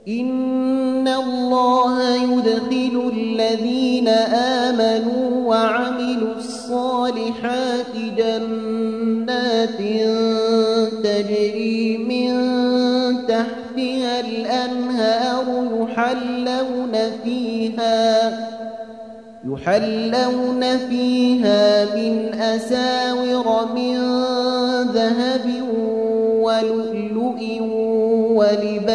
إن الله يدخل الذين آمنوا وعملوا الصالحات جنات تجري من تحتها الأنهار يحلون فيها من أساور من ذهب ولؤلؤ ولباسهم